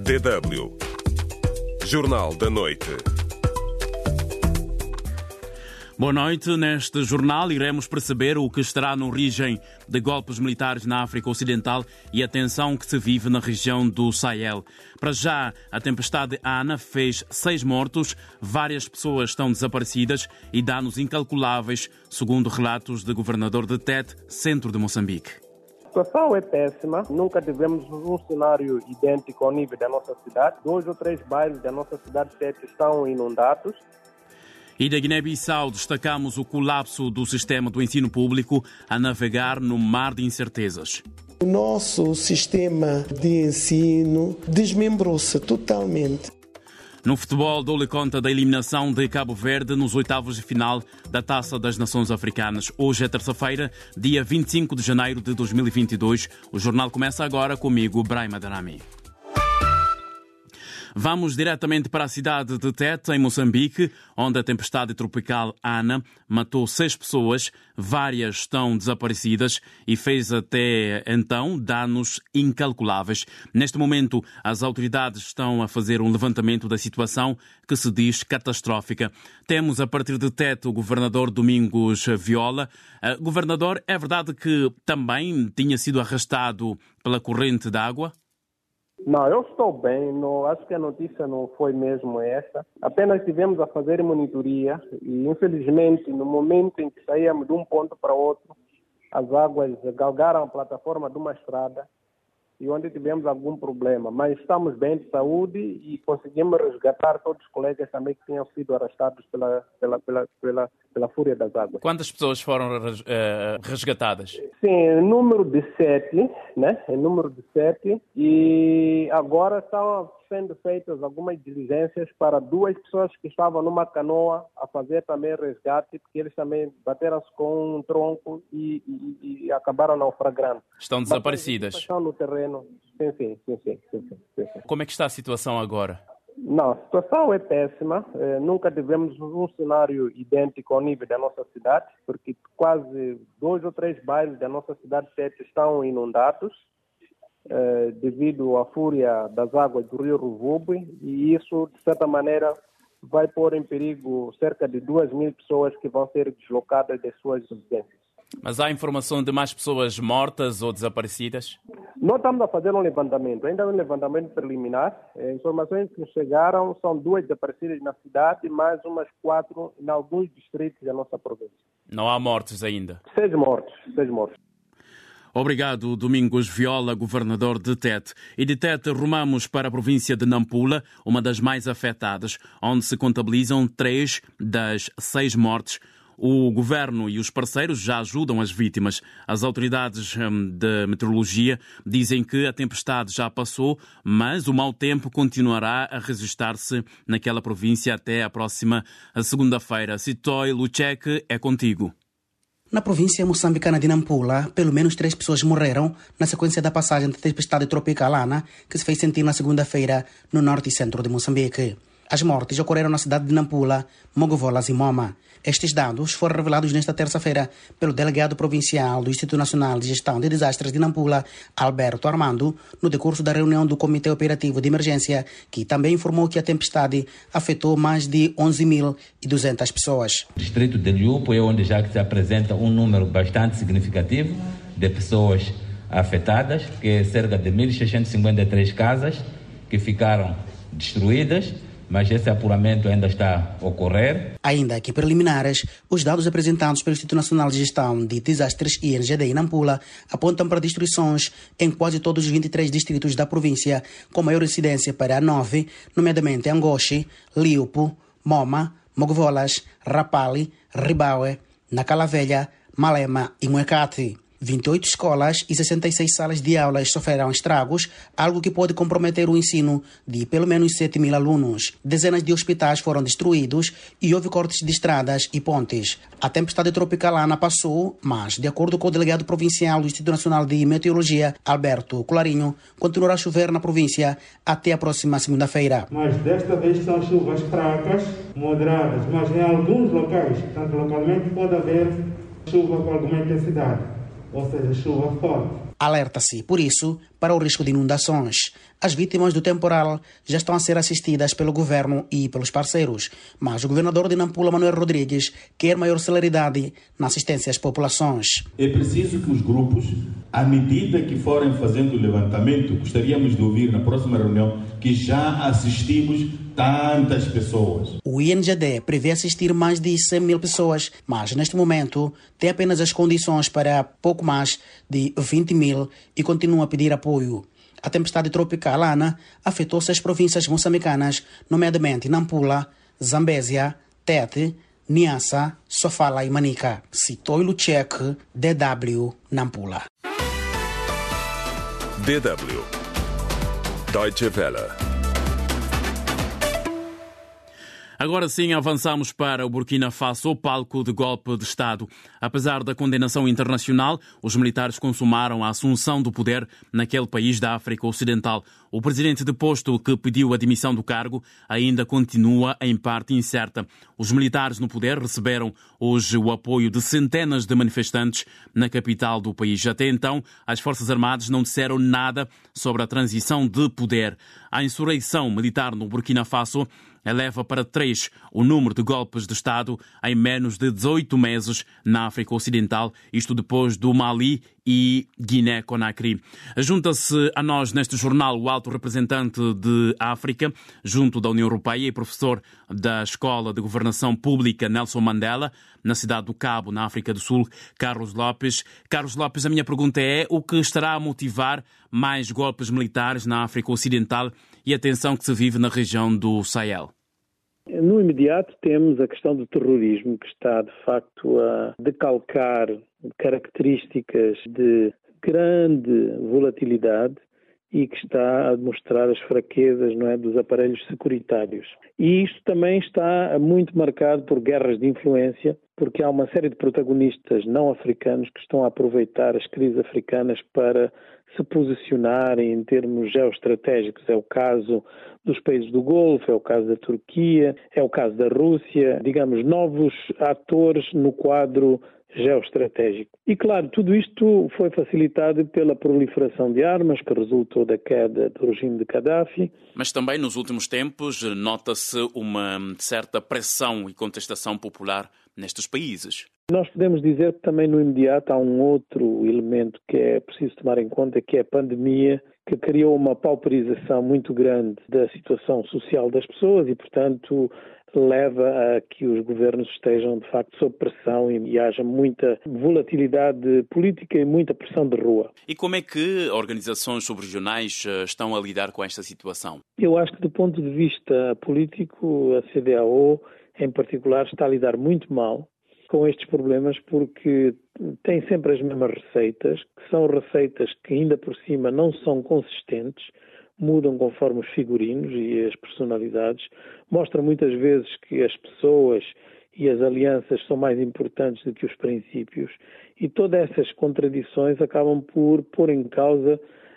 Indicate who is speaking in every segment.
Speaker 1: DW Jornal da Noite.
Speaker 2: Boa noite. Neste jornal iremos perceber o que estará na origem de golpes militares na África Ocidental e a tensão que se vive na região do Sahel. Para já, a tempestade Ana fez 6 mortos, várias pessoas estão desaparecidas e danos incalculáveis, segundo relatos do governador de Tete, centro de Moçambique.
Speaker 3: A situação é péssima, nunca tivemos um cenário idêntico ao nível da nossa cidade. 2 ou 3 bairros da nossa cidade de Tete estão inundados.
Speaker 2: E da Guiné-Bissau destacamos o colapso do sistema do ensino público a navegar no mar de incertezas.
Speaker 4: O nosso sistema de ensino desmembrou-se totalmente.
Speaker 2: No futebol, dou-lhe conta da eliminação de Cabo Verde nos oitavos de final da Taça das Nações Africanas. Hoje é terça-feira, dia 25 de janeiro de 2022. O jornal começa agora comigo, Brahima Darami. Vamos diretamente para a cidade de Tete, em Moçambique, onde a tempestade tropical Ana matou 6 pessoas, várias estão desaparecidas e fez até então danos incalculáveis. Neste momento, as autoridades estão a fazer um levantamento da situação que se diz catastrófica. Temos a partir de Tete o governador Domingos Viola. Governador, é verdade que também tinha sido arrastado pela corrente de água?
Speaker 3: Não, eu estou bem, acho que a notícia não foi mesmo essa. Apenas estivemos a fazer monitoria e, infelizmente, no momento em que saíamos de um ponto para outro, as águas galgaram a plataforma de uma estrada e onde tivemos algum problema. Mas estamos bem de saúde e conseguimos resgatar todos os colegas também que tinham sido arrastados pela fúria das águas.
Speaker 2: Quantas pessoas foram resgatadas?
Speaker 3: Sim, número de 7, né? Número de 7. E agora estão sendo feitas algumas diligências para 2 pessoas que estavam numa canoa a fazer também resgate, porque eles também bateram-se com um tronco e acabaram naufragando.
Speaker 2: Estão desaparecidas?
Speaker 3: Estão no terreno. Sim.
Speaker 2: Como é que está a situação agora?
Speaker 3: Não, a situação é péssima. Nunca tivemos um cenário idêntico ao nível da nossa cidade, porque quase 2 ou 3 bairros da nossa cidade de Tete estão inundados devido à fúria das águas do rio Ruvubu, e isso, de certa maneira, vai pôr em perigo cerca de 2.000 pessoas que vão ser deslocadas das suas residências.
Speaker 2: Mas há informação de mais pessoas mortas ou desaparecidas?
Speaker 3: Nós estamos a fazer um levantamento, ainda é um levantamento preliminar. Informações que chegaram são 2 desaparecidas na cidade, mais umas 4 em alguns distritos da nossa província.
Speaker 2: Não há mortes ainda?
Speaker 3: 6 mortos.
Speaker 2: Obrigado, Domingos Viola, governador de Tete. E de Tete rumamos para a província de Nampula, uma das mais afetadas, onde se contabilizam 3 das 6 mortes. O governo e os parceiros já ajudam as vítimas. As autoridades de meteorologia dizem que a tempestade já passou, mas o mau tempo continuará a registrar-se naquela província até a próxima segunda-feira. Sitoy Luchek, é contigo.
Speaker 5: Na província moçambicana de Nampula, pelo menos 3 pessoas morreram na sequência da passagem da tempestade tropical Ana, que se fez sentir na segunda-feira no norte e centro de Moçambique. As mortes ocorreram na cidade de Nampula, Mogovolas e Moma. Estes dados foram revelados nesta terça-feira pelo delegado provincial do Instituto Nacional de Gestão de Desastres de Nampula, Alberto Armando, no decurso da reunião do Comitê Operativo de Emergência, que também informou que a tempestade afetou mais de 11.200 pessoas.
Speaker 6: O distrito de Liupo é onde já se apresenta um número bastante significativo de pessoas afetadas, que é cerca de 1.653 casas que ficaram destruídas, mas esse apuramento ainda está a ocorrer.
Speaker 5: Ainda que preliminares, os dados apresentados pelo Instituto Nacional de Gestão de Desastres INGD em Nampula apontam para destruições em quase todos os 23 distritos da província, com maior incidência para 9, nomeadamente Angoche, Liupo, Moma, Mogovolas, Rapali, Ribaue, Nacala Velha, Malema e Muecate. 28 escolas e 66 salas de aulas sofreram estragos, algo que pode comprometer o ensino de pelo menos 7.000 alunos. Dezenas de hospitais foram destruídos e houve cortes de estradas e pontes. A tempestade tropical Ana passou, mas, de acordo com o delegado provincial do Instituto Nacional de Meteorologia, Alberto Colarinho, continuará a chover na província até a próxima segunda-feira.
Speaker 7: Mas desta vez são chuvas fracas, moderadas, mas em alguns locais, tanto localmente, pode haver chuva com alguma intensidade, ou seja, chuva forte.
Speaker 5: Alerta-se, por isso, para o risco de inundações. As vítimas do temporal já estão a ser assistidas pelo governo e pelos parceiros, mas o governador de Nampula, Manuel Rodrigues, quer maior celeridade na assistência às populações.
Speaker 8: É preciso que os grupos, à medida que forem fazendo o levantamento, gostaríamos de ouvir na próxima reunião que já assistimos tantas pessoas.
Speaker 5: O INJD prevê assistir mais de 100 mil pessoas, mas neste momento tem apenas as condições para pouco mais de 20 mil e continua a pedir apoio. A tempestade tropical Ana afetou 6 províncias moçambicanas, nomeadamente Nampula, Zambésia, Tete, Niassa, Sofala e Manica. Citou Luchek, DW, Nampula.
Speaker 1: DW Deutsche Welle.
Speaker 2: Agora sim, avançamos para o Burkina Faso, o palco de golpe de Estado. Apesar da condenação internacional, os militares consumaram a assunção do poder naquele país da África Ocidental. O presidente deposto, que pediu a demissão do cargo, ainda continua em parte incerta. Os militares no poder receberam hoje o apoio de centenas de manifestantes na capital do país. Até então, as Forças Armadas não disseram nada sobre a transição de poder. A insurreição militar no Burkina Faso eleva para 3 o número de golpes de Estado em menos de 18 meses na África Ocidental, isto depois do Mali e Guiné-Conakry. Junta-se a nós neste jornal o alto representante de África, junto da União Europeia, e professor da Escola de Governação Pública Nelson Mandela, na cidade do Cabo, na África do Sul, Carlos Lopes. Carlos Lopes, a minha pergunta é: o que estará a motivar mais golpes militares na África Ocidental e a tensão que se vive na região do Sahel?
Speaker 9: No imediato temos a questão do terrorismo, que está de facto a decalcar características de grande volatilidade e que está a demonstrar as fraquezas, não é, dos aparelhos securitários. E isto também está muito marcado por guerras de influência, porque há uma série de protagonistas não africanos que estão a aproveitar as crises africanas para se posicionarem em termos geoestratégicos. É o caso dos países do Golfo, é o caso da Turquia, é o caso da Rússia, digamos, novos atores no quadro geoestratégico. E claro, tudo isto foi facilitado pela proliferação de armas que resultou da queda do regime de Gaddafi.
Speaker 2: Mas também nos últimos tempos nota-se uma certa pressão e contestação popular nestes países.
Speaker 9: Nós podemos dizer que também no imediato há um outro elemento que é preciso tomar em conta, que é a pandemia, que criou uma pauperização muito grande da situação social das pessoas e, portanto, leva a que os governos estejam, de facto, sob pressão e haja muita volatilidade política e muita pressão de rua.
Speaker 2: E como é que organizações subregionais estão a lidar com esta situação?
Speaker 9: Eu acho que, do ponto de vista político, a CEDEAO, em particular, está a lidar muito mal com estes problemas, porque tem sempre as mesmas receitas, que são receitas que ainda por cima não são consistentes, mudam conforme os figurinos e as personalidades, mostram muitas vezes que as pessoas e as alianças são mais importantes do que os princípios, e todas essas contradições acabam por pôr em causa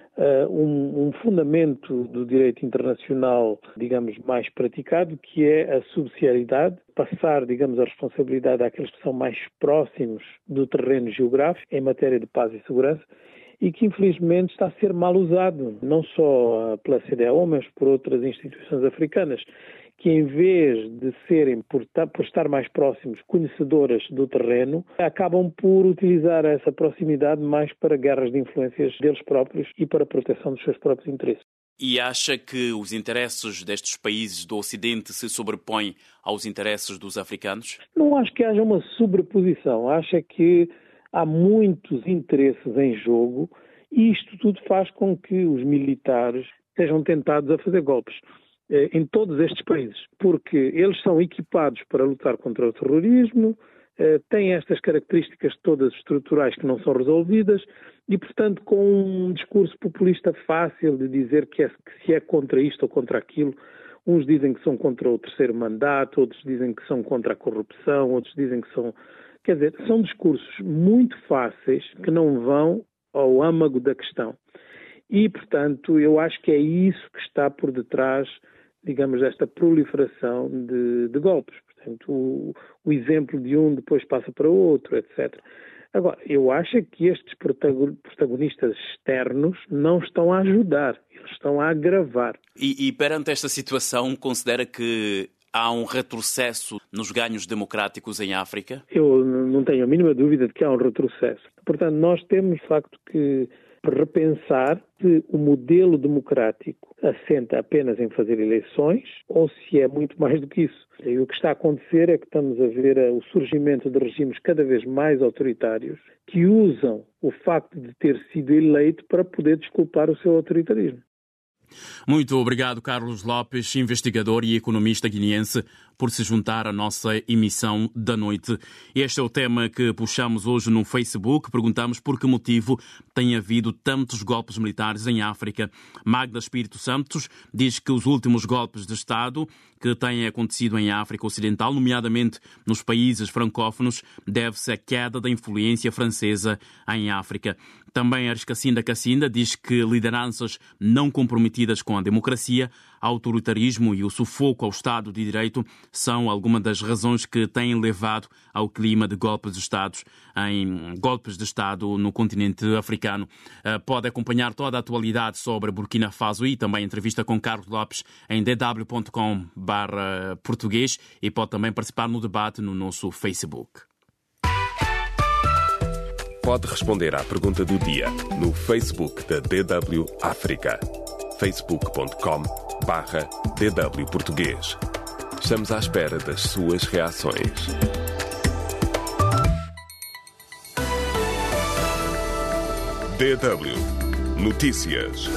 Speaker 9: um fundamento do direito internacional, digamos, mais praticado, que é a subsidiariedade, passar, digamos, a responsabilidade àqueles que são mais próximos do terreno geográfico em matéria de paz e segurança, e que infelizmente está a ser mal usado, não só pela CEDEAO, mas por outras instituições africanas, que em vez de serem, por estar mais próximos, conhecedoras do terreno, acabam por utilizar essa proximidade mais para guerras de influências deles próprios e para a proteção dos seus próprios interesses.
Speaker 2: E acha que os interesses destes países do Ocidente se sobrepõem aos interesses dos africanos?
Speaker 9: Não acho que haja uma sobreposição. Acho que há muitos interesses em jogo e isto tudo faz com que os militares sejam tentados a fazer golpes em todos estes países, porque eles são equipados para lutar contra o terrorismo, têm estas características todas estruturais que não são resolvidas e, portanto, com um discurso populista fácil de dizer que se é contra isto ou contra aquilo. Uns dizem que são contra o terceiro mandato, outros dizem que são contra a corrupção, outros dizem que são... Quer dizer, são discursos muito fáceis que não vão ao âmago da questão. E, portanto, eu acho que é isso que está por detrás, digamos, desta proliferação de golpes. Portanto, o exemplo de um depois passa para o outro, etc. Agora, eu acho que estes protagonistas externos não estão a ajudar, eles estão a agravar.
Speaker 2: E perante esta situação, considera que há um retrocesso nos ganhos democráticos em África?
Speaker 9: Eu não tenho a mínima dúvida de que há um retrocesso. Portanto, nós temos, de facto, que repensar se o modelo democrático assenta apenas em fazer eleições ou se é muito mais do que isso. E o que está a acontecer é que estamos a ver o surgimento de regimes cada vez mais autoritários que usam o facto de ter sido eleito para poder desculpar o seu autoritarismo.
Speaker 2: Muito obrigado, Carlos Lopes, investigador e economista guineense, por se juntar à nossa emissão da noite. Este é o tema que puxamos hoje no Facebook. Perguntamos por que motivo tem havido tantos golpes militares em África. Magda Espírito Santos diz que os últimos golpes de Estado que têm acontecido em África Ocidental, nomeadamente nos países francófonos, deve-se à queda da influência francesa em África. Também Ariscacinda Cacinda diz que lideranças não comprometidas com a democracia, autoritarismo e o sufoco ao Estado de Direito são algumas das razões que têm levado ao clima de golpes de Estado no continente africano. Pode acompanhar toda a atualidade sobre Burkina Faso e também entrevista com Carlos Lopes em dw.com/português e pode também participar no debate no nosso Facebook.
Speaker 1: Pode responder à pergunta do dia no Facebook da DW África. facebook.com/DW Português. Estamos à espera das suas reações. DW Notícias.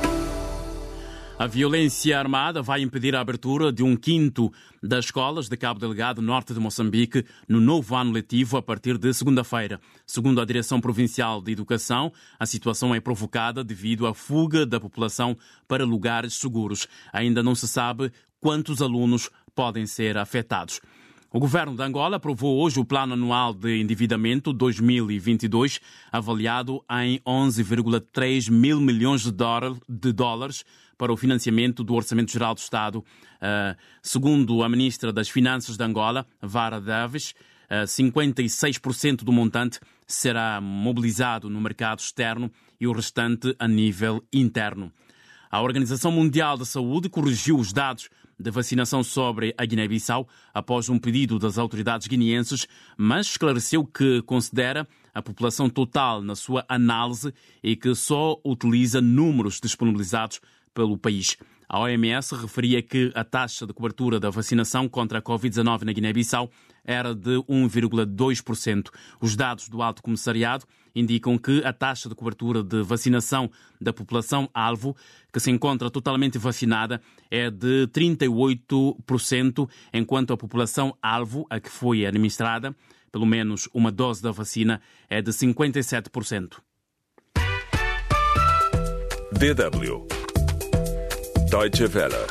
Speaker 2: A violência armada vai impedir a abertura de um quinto das escolas de Cabo Delgado, norte de Moçambique, no novo ano letivo a partir de segunda-feira. Segundo a Direção Provincial de Educação, a situação é provocada devido à fuga da população para lugares seguros. Ainda não se sabe quantos alunos podem ser afetados. O governo de Angola aprovou hoje o Plano Anual de Endividamento 2022, avaliado em 11,3 mil milhões de dólares para o financiamento do Orçamento Geral do Estado. Segundo a ministra das Finanças de Angola, Vara Davis, 56% do montante será mobilizado no mercado externo e o restante a nível interno. A Organização Mundial da Saúde corrigiu os dados de vacinação sobre a Guiné-Bissau após um pedido das autoridades guineenses, mas esclareceu que considera a população total na sua análise e que só utiliza números disponibilizados pelo país. A OMS referia que a taxa de cobertura da vacinação contra a Covid-19 na Guiné-Bissau era de 1,2%. Os dados do Alto Comissariado indicam que a taxa de cobertura de vacinação da população-alvo, que se encontra totalmente vacinada, é de 38%, enquanto a população-alvo, a que foi administrada pelo menos uma dose da vacina, é de 57%.
Speaker 1: DW Deutsche Welle.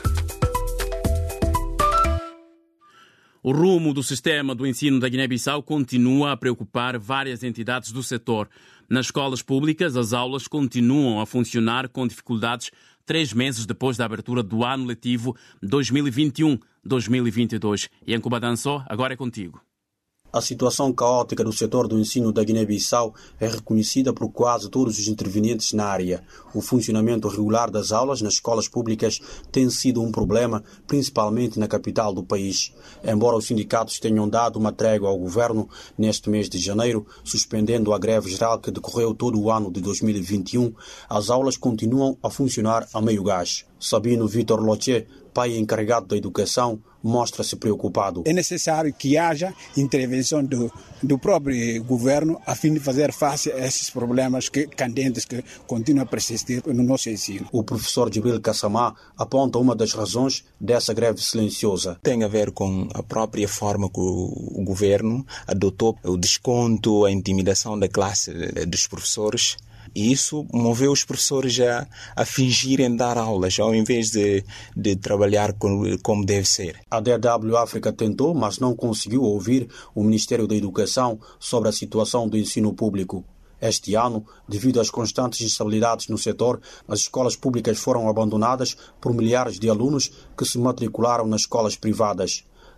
Speaker 2: O rumo do sistema do ensino da Guiné-Bissau continua a preocupar várias entidades do setor. Nas escolas públicas, as aulas continuam a funcionar com dificuldades 3 meses depois da abertura do ano letivo 2021-2022. Yanko Badançó, agora é contigo.
Speaker 10: A situação caótica do setor do ensino da Guiné-Bissau é reconhecida por quase todos os intervenientes na área. O funcionamento regular das aulas nas escolas públicas tem sido um problema, principalmente na capital do país. Embora os sindicatos tenham dado uma trégua ao governo neste mês de janeiro, suspendendo a greve geral que decorreu todo o ano de 2021, as aulas continuam a funcionar a meio gás. Sabino Vitor Loche, pai encarregado da educação, mostra-se preocupado.
Speaker 11: É necessário que haja intervenção do próprio governo a fim de fazer face a esses problemas candentes que continuam a persistir no nosso ensino.
Speaker 10: O professor Jibril Kassamá aponta uma das razões dessa greve silenciosa.
Speaker 12: Tem a ver com a própria forma que o governo adotou o desconto, a intimidação da classe dos professores. E isso moveu os professores a fingirem dar aulas, ao invés de trabalhar como deve ser.
Speaker 10: A DW África tentou, mas não conseguiu ouvir o Ministério da Educação sobre a situação do ensino público. Este ano, devido às constantes instabilidades no setor, as escolas públicas foram abandonadas por milhares de alunos que se matricularam nas escolas privadas.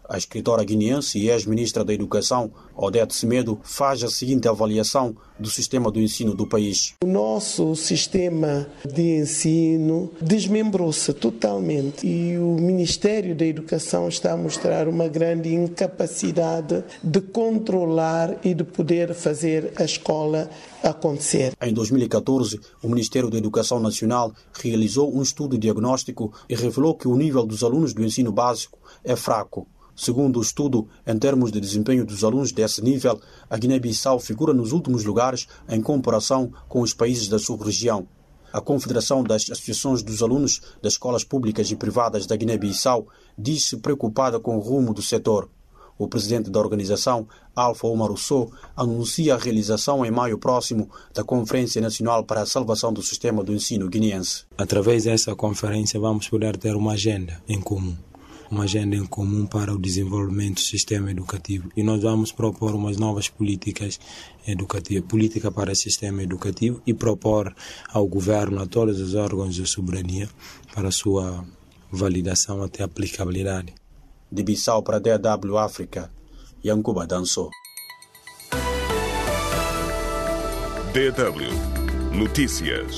Speaker 10: A escritora guineense e ex-ministra da Educação, Odete Semedo, faz a seguinte avaliação do sistema do ensino do país.
Speaker 4: O nosso sistema de ensino desmembrou-se totalmente e o Ministério da Educação está a mostrar uma grande incapacidade de controlar e de poder fazer a escola acontecer.
Speaker 10: Em 2014, o Ministério da Educação Nacional realizou um estudo diagnóstico e revelou que o nível dos alunos do ensino básico é fraco. Segundo o estudo, em termos de desempenho dos alunos desse nível, a Guiné-Bissau figura nos últimos lugares em comparação com os países da sua região. A Confederação das Associações dos Alunos das Escolas Públicas e Privadas da Guiné-Bissau diz-se preocupada com o rumo do setor. O presidente da organização, Alpha Omar Osso, anuncia a realização em maio próximo da Conferência Nacional para a Salvação do Sistema do Ensino Guineense.
Speaker 13: Através dessa conferência vamos poder ter uma agenda em comum para o desenvolvimento do sistema educativo. E nós vamos propor umas novas políticas educativas, política para o sistema educativo, e propor ao governo, a todos os órgãos de soberania, para a sua validação até aplicabilidade.
Speaker 10: De Bissau para a DW África, Yankuba Danso.
Speaker 1: DW Notícias.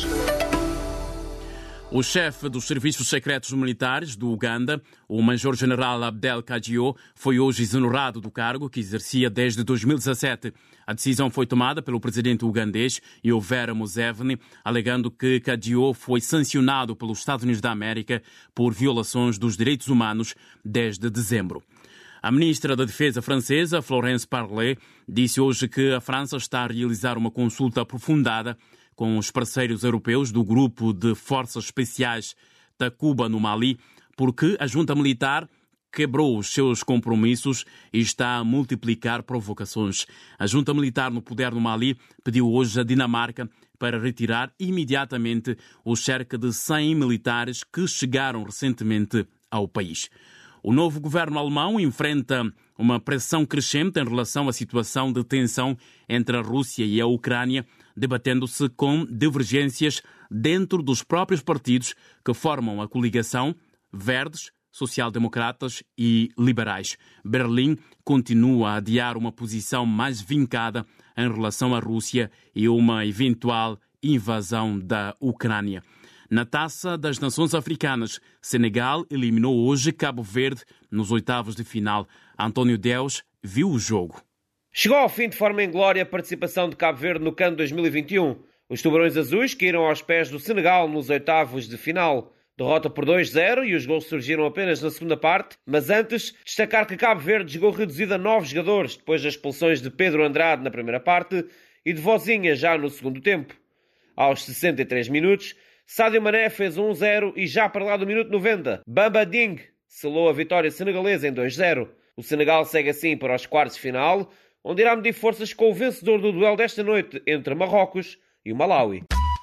Speaker 2: O chefe dos serviços secretos militares do Uganda, o Major-General Abdel Kadio, foi hoje exonerado do cargo que exercia desde 2017. A decisão foi tomada pelo presidente ugandês, Yoweri Museveni, alegando que Kadio foi sancionado pelos Estados Unidos da América por violações dos direitos humanos desde dezembro. A ministra da Defesa francesa, Florence Parly, disse hoje que a França está a realizar uma consulta aprofundada com os parceiros europeus do Grupo de Forças Especiais Takuba no Mali, porque a junta militar quebrou os seus compromissos e está a multiplicar provocações. A junta militar no poder no Mali pediu hoje a Dinamarca para retirar imediatamente os cerca de 100 militares que chegaram recentemente ao país. O novo governo alemão enfrenta uma pressão crescente em relação à situação de tensão entre a Rússia e a Ucrânia, debatendo-se com divergências dentro dos próprios partidos que formam a coligação Verdes, Social-Democratas e Liberais. Berlim continua a adiar uma posição mais vincada em relação à Rússia e uma eventual invasão da Ucrânia. Na Taça das Nações Africanas, Senegal eliminou hoje Cabo Verde nos oitavos de final. António Deus viu o jogo.
Speaker 14: Chegou ao fim de forma inglória a participação de Cabo Verde no CAN 2021. Os tubarões azuis caíram aos pés do Senegal nos oitavos de final. Derrota por 2-0 e os gols surgiram apenas na segunda parte, mas antes destacar que Cabo Verde jogou reduzido a 9 jogadores depois das expulsões de Pedro Andrade na primeira parte e de Vozinha já no segundo tempo. Aos 63 minutos, Sadio Mané fez 1-0 e já para lá do minuto 90, Bamba Ding selou a vitória senegalesa em 2-0. O Senegal segue assim para os quartos de final, onde irá medir forças com o vencedor do duelo desta noite entre Marrocos e o Malawi.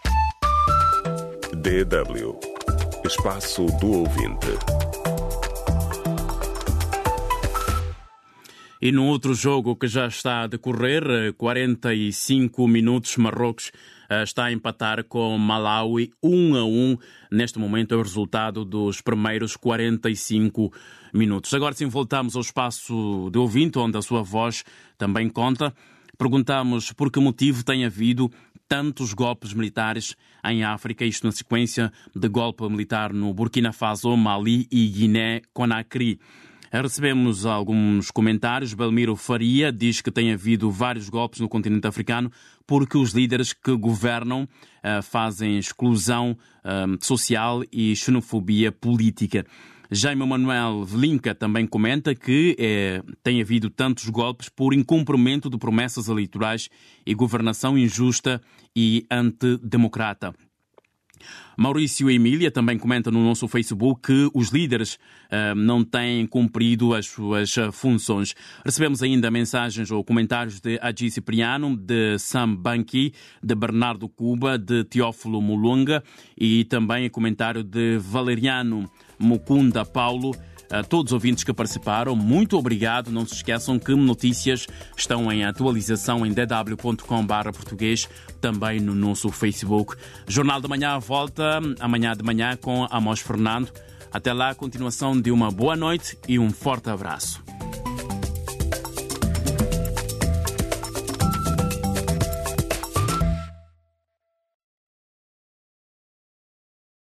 Speaker 1: DW Espaço do Ouvinte.
Speaker 2: E no outro jogo que já está a decorrer, 45 minutos, Marrocos está a empatar com Malawi 1-1. Neste momento é o resultado dos primeiros 45 minutos. Agora sim voltamos ao espaço de ouvinte, onde a sua voz também conta. Perguntamos por que motivo tem havido tantos golpes militares em África, isto na sequência de golpe militar no Burkina Faso, Mali e Guiné-Conakry. Recebemos alguns comentários. Belmiro Faria diz que tem havido vários golpes no continente africano porque os líderes que governam fazem exclusão social e xenofobia política. Jaime Manuel Velinca também comenta que tem havido tantos golpes por incumprimento de promessas eleitorais e governação injusta e antidemocrata. Maurício Emília também comenta no nosso Facebook que os líderes não têm cumprido as suas funções. Recebemos ainda mensagens ou comentários de Adi Cipriano, de Sam Banqui, de Bernardo Cuba, de Teófilo Mulunga e também comentário de Valeriano Mukunda Paulo. A todos os ouvintes que participaram, muito obrigado. Não se esqueçam que notícias estão em atualização em dw.com/português, também no nosso Facebook. Jornal da Manhã volta amanhã de manhã com Amos Fernando. Até lá, continuação de uma boa noite e um forte abraço.